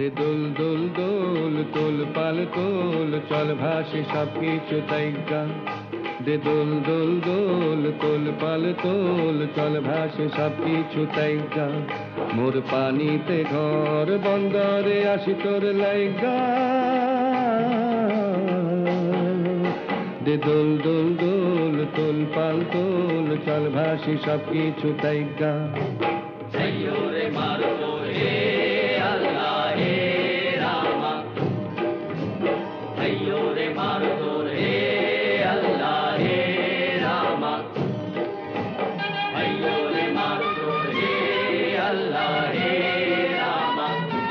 দে দোল দোল দোল তোল পাল তোল চল ভাসে সব কিছু তাইগা দে দোল দোল দোল তোল পাল তোল চল ভাসে সব কিছু তাইগা মোর পানিতে ঘর বন্দরে আসি তোর লাইগা দে দোল দোল দোল তোল পাল তোল চল ভাসি সব কিছু তাইগা রে মারো হে আল্লাহ হে রামা রে মারো হে আল্লাহ হে রামা রে মারো হে আল্লাহ হে রামা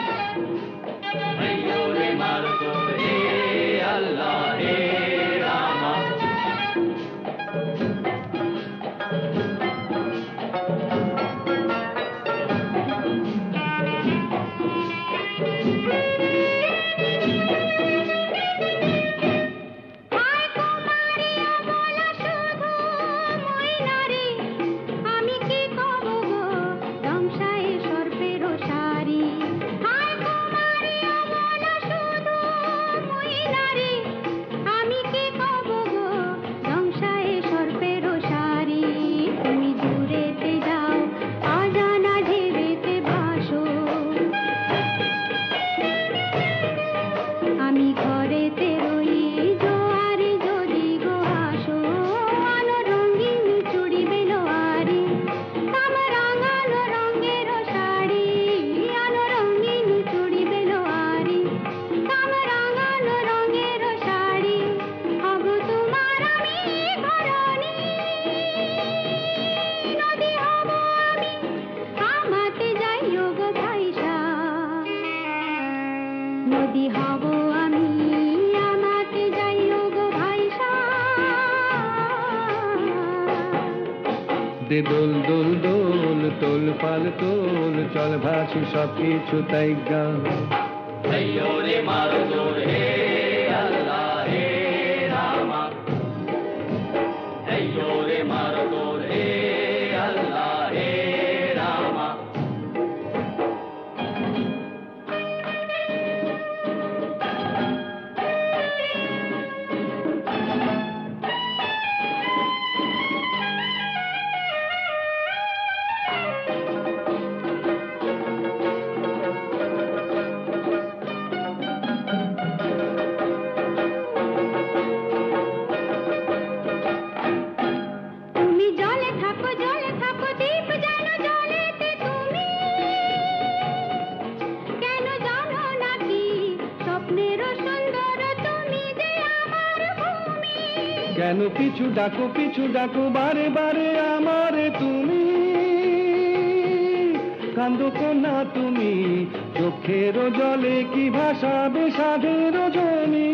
রে মারো হে আল্লাহ হে রামা নদী হব আমি আমাকে যাইও গো ভাইসা দে দোল দোল দোল তোল পাল তোল চল ভাসি সব কিছু তাইগা রে মারো হে আল্লাহ হে রামা রে মারো হে আল্লাহ হে রামা কেন পিছু ডাকো বারে বারে আমারে তুমি কান্দো কোনা তুমি চোখের জলে কি ভাসাবে সাধের জমি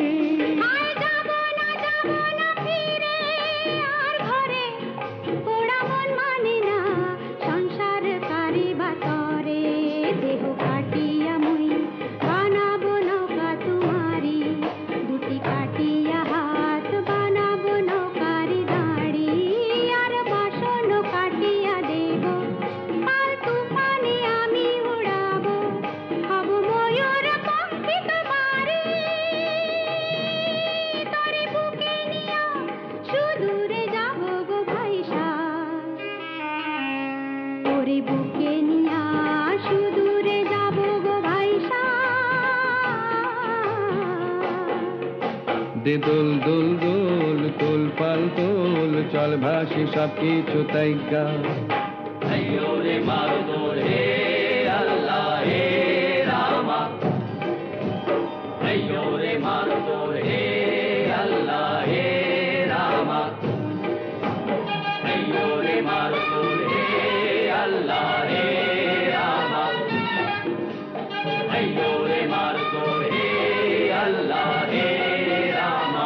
বুকে নিয়া সুদূরে যাব গো ভাইসা দে দোল দোল দোল তোল পাল তোল চল ভাসি সব কিছু তাইগা রে মারো হে আল্লাহ হে রামা রে মারো হে আল্লাহ হে রামা রে মারো হে আল্লাহ হে রামা রে মারো হে আল্লাহ হে রামা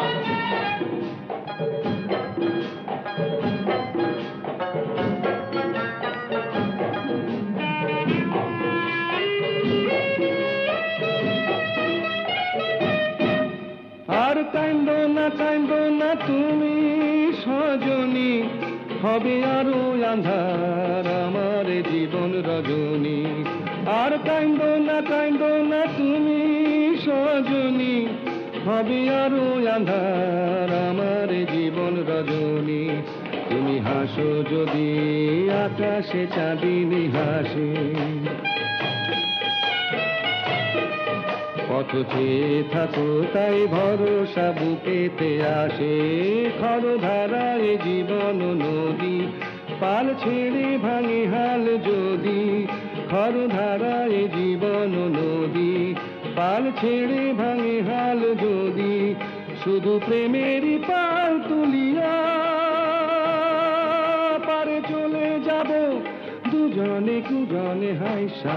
আর কান্দো না তুমি সজনী হবে আরো আন্ধার আমার জীবন রজনী আর কাইন্দো না তুমি সজনী, হবে আরো আঁধার আমার জীবন রজনী। তুমি হাসো যদি আকাশে চাঁদিনী হাসে, পথ চেয়ে থাকো তাই ভরসা বুকেতে আসে। খরধারায় জীবন নদী, পাল ছেড়ে ভাঙে হাল যদি। খরধারায় জীবন নদী, পাল ছেড়ে ভাঙে হাল যদি। শুধু প্রেমেরই পাল তুলিয়া পারে চলে যাব দুজনে কুজনে হাইসা।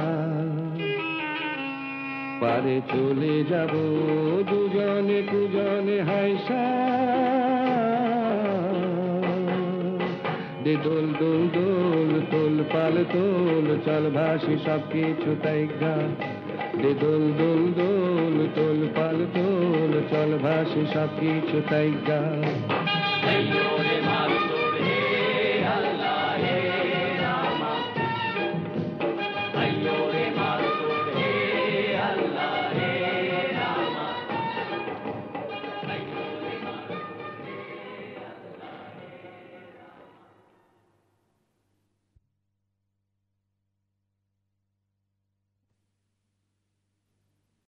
পারে চলে যাব দুজনে কুজনে হাইসা। দে দোল দোল দোল তোল পাল তোল, চল ভাসি সব কিছু তাইগা। দে দোল দোল দোল তোল পাল তোল, চল ভাসি সব কিছু তাইগা।